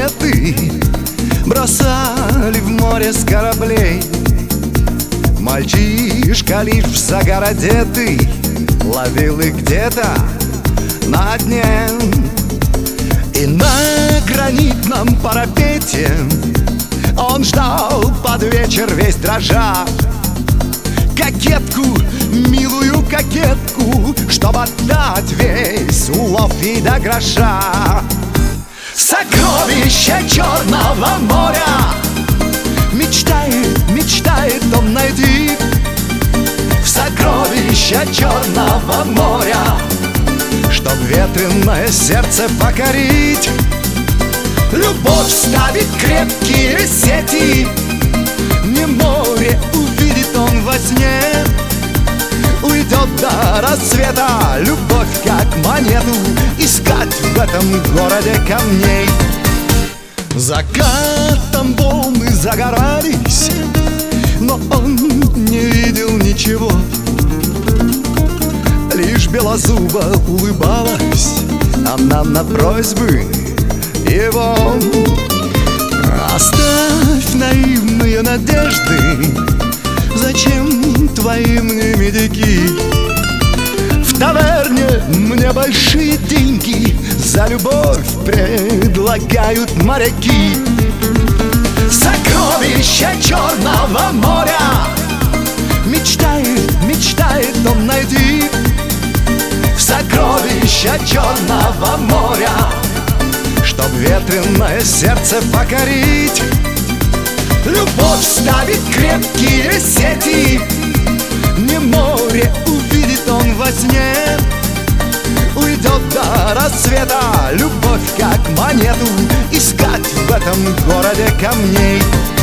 монеты бросали в море с кораблей. Мальчишка лишь в загар одетый ловил их где-то на дне. И на гранитном парапете он ждал под вечер весь дрожа кокетку, милую кокетку, чтоб отдать весь улов ей до гроша. Сокровища Черного моря мечтает, мечтает он найти. В сокровища Черного моря, чтоб ветреное сердце покорить. Любовь ставит крепкие сети, не море увидит он во сне. Уйдет до рассвета любовь, как монету, искать в этом городе камней. Закатом волны загорались, но он не видел ничего. Лишь белозуба улыбалась она на просьбы его. Оставь наивные надежды, зачем твои мне медики? В таверне мне большие деньги за любовь предлагают моряки. Сокровища Черного моря мечтает, мечтает он найти. В сокровища Черного моря, чтоб ветреное сердце покорить. Любовь ставит крепкие сети, не море увидит он во сне. Уйдет до рассвета любовь, как монету, искать в этом городе камней.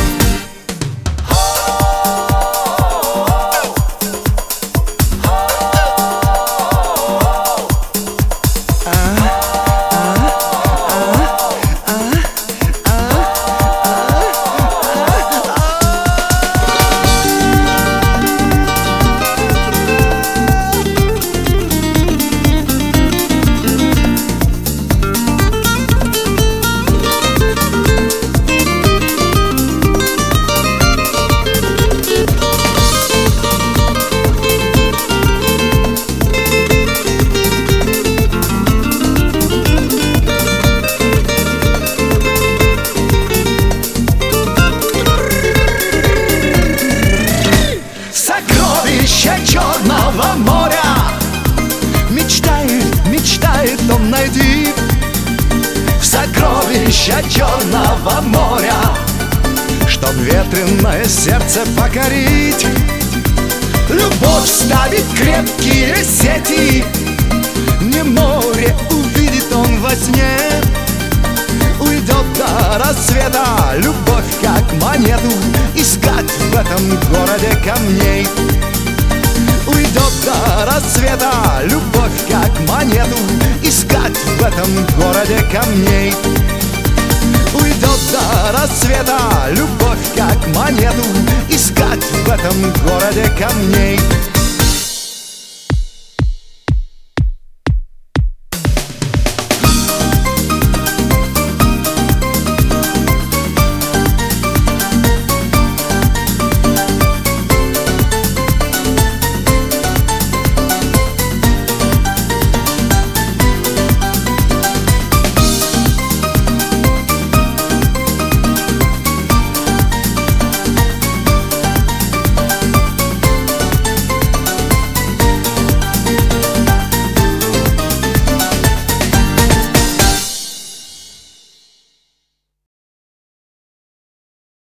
Сокровища Черного моря мечтает, мечтает он найти. В сокровища Черного моря, чтоб ветреное сердце покорить. Любовь ставит крепкие сети, не море увидит он во сне. Уйдет до рассвета любовь, как монету, искать в этом городе камней. Уйдет до рассвета любовь, как монету, искать в этом городе камней. Уйдет до рассвета любовь, как монету, искать